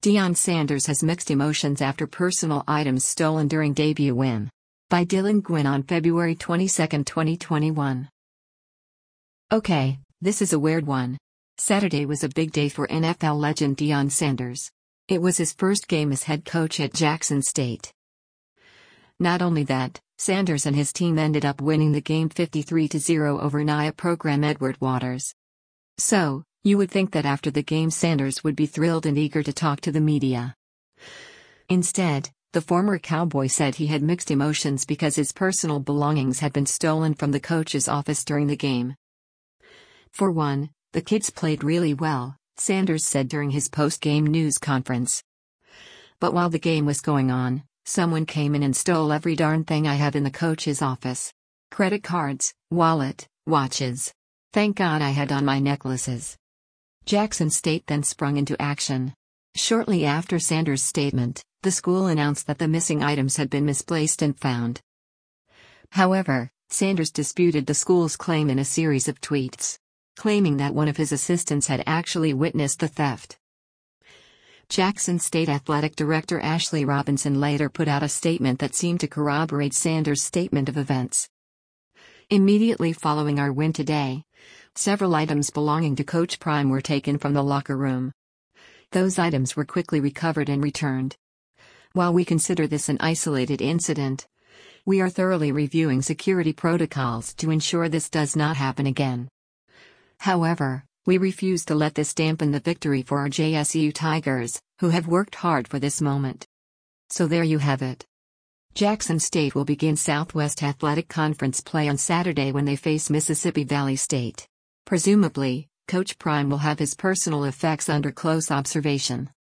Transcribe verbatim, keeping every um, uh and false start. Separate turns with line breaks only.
Deion Sanders has mixed emotions after personal items stolen during debut win. By Dylan Gwynn on February twenty-second, twenty twenty-one. Okay, this is a weird one. Saturday was a big day for N F L legend Deion Sanders. It was his first game as head coach at Jackson State. Not only that, Sanders and his team ended up winning the game fifty-three to zero over N I A program Edward Waters. So, you would think that after the game Sanders would be thrilled and eager to talk to the media. Instead, the former Cowboy said he had mixed emotions because his personal belongings had been stolen from the coach's office during the game. For one, the kids played really well, Sanders said during his post-game news conference. But while the game was going on, someone came in and stole every darn thing I have in the coach's office. Credit cards, wallet, watches. Thank God I had on my necklaces. Jackson State then sprung into action. Shortly after Sanders' statement, the school announced that the missing items had been misplaced and found. However, Sanders disputed the school's claim in a series of tweets, claiming that one of his assistants had actually witnessed the theft. Jackson State Athletic Director Ashley Robinson later put out a statement that seemed to corroborate Sanders' statement of events. Immediately following our win today, several items belonging to Coach Prime were taken from the locker room. Those items were quickly recovered and returned. While we consider this an isolated incident, we are thoroughly reviewing security protocols to ensure this does not happen again. However, we refuse to let this dampen the victory for our J S U Tigers, who have worked hard for this moment. So there you have it. Jackson State will begin Southwest Athletic Conference play on Saturday when they face Mississippi Valley State. Presumably, Coach Prime will have his personal effects under close observation.